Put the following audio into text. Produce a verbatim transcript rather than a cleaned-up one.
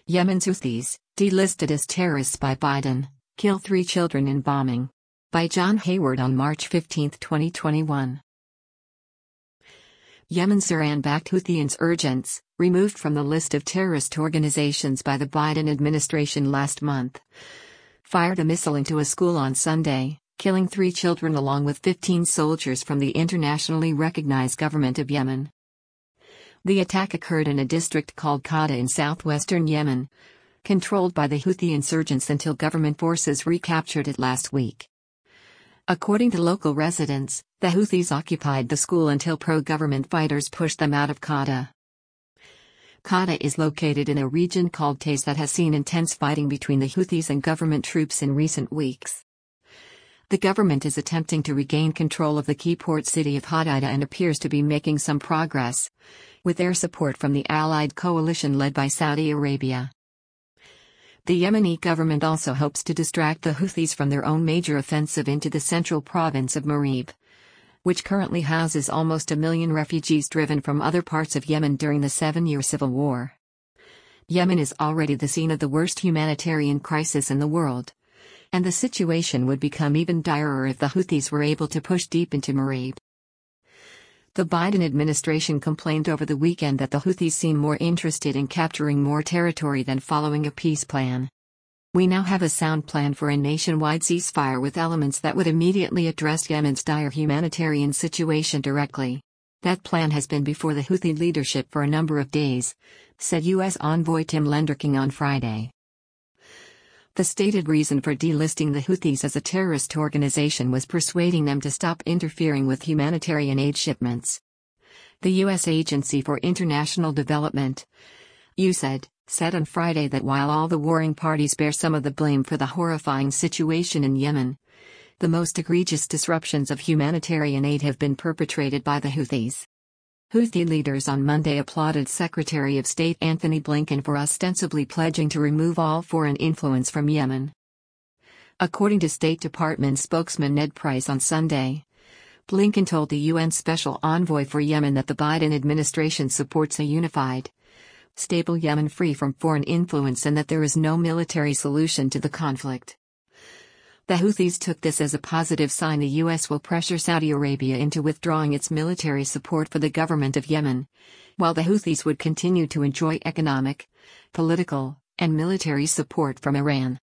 Yemen's Houthis, delisted as terrorists by Biden, kill three children in bombing. By John Hayward on March fifteenth, twenty twenty-one. Yemen's Iran-backed Houthi insurgents, removed from the list of terrorist organizations by the Biden administration last month, fired a missile into a school on Sunday, killing three children along with fifteen soldiers from the internationally recognized government of Yemen. The attack occurred in a district called Qada in southwestern Yemen, controlled by the Houthi insurgents until government forces recaptured it last week. According to local residents, the Houthis occupied the school until pro-government fighters pushed them out of Qada. Qada is located in a region called Taiz that has seen intense fighting between the Houthis and government troops in recent weeks. The government is attempting to regain control of the key port city of Hodeidah and appears to be making some progress, with air support from the allied coalition led by Saudi Arabia. The Yemeni government also hopes to distract the Houthis from their own major offensive into the central province of Marib, which currently houses almost a million refugees driven from other parts of Yemen during the seven-year civil war. Yemen is already the scene of the worst humanitarian crisis in the world, and the situation would become even direr if the Houthis were able to push deep into Marib. The Biden administration complained over the weekend that the Houthis seem more interested in capturing more territory than following a peace plan. "We now have a sound plan for a nationwide ceasefire with elements that would immediately address Yemen's dire humanitarian situation directly. That plan has been before the Houthi leadership for a number of days," said U S envoy Tim Lenderking on Friday. The stated reason for delisting the Houthis as a terrorist organization was persuading them to stop interfering with humanitarian aid shipments. The U S Agency for International Development, U S A I D, said on Friday that while all the warring parties bear some of the blame for the horrifying situation in Yemen, the most egregious disruptions of humanitarian aid have been perpetrated by the Houthis. Houthi leaders on Monday applauded Secretary of State Anthony Blinken for ostensibly pledging to remove all foreign influence from Yemen. According to State Department spokesman Ned Price on Sunday, Blinken told the U N Special Envoy for Yemen that the Biden administration supports a unified, stable Yemen free from foreign influence and that there is no military solution to the conflict. The Houthis took this as a positive sign the U S will pressure Saudi Arabia into withdrawing its military support for the government of Yemen, while the Houthis would continue to enjoy economic, political, and military support from Iran.